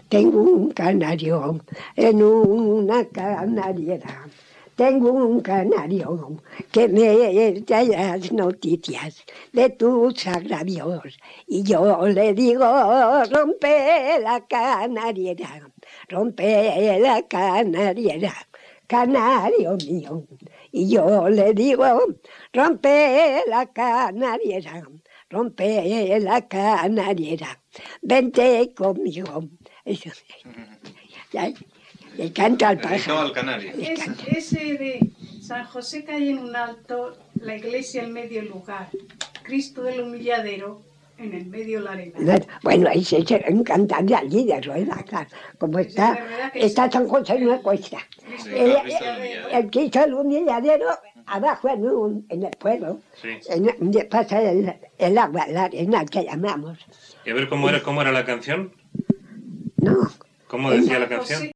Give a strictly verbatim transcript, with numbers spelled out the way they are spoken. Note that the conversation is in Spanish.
Tengo un canario en una canariera. Tengo un canario que me trae las noticias de tus agravios. Y yo le digo, rompe la canariera, rompe la canariera, canario mío. Y yo le digo, rompe la canariera, rompe la canariera, vente conmigo. Eso. Ya, le canto al pájaro. Al canario. Es, ese de San José cae en un alto, la iglesia en medio lugar, Cristo del humilladero en el medio la arena. Bueno, ahí se encantan de allí de rueda, claro. Como está, está San José en una cuesta. Sí, El, Cristo del humilladero. el Cristo del humilladero, abajo en, un, en el pueblo, Sí. en, donde pasa el, el agua, la arena que llamamos. Y a ver cómo era, cómo era la canción. No. ¿Cómo decía la canción?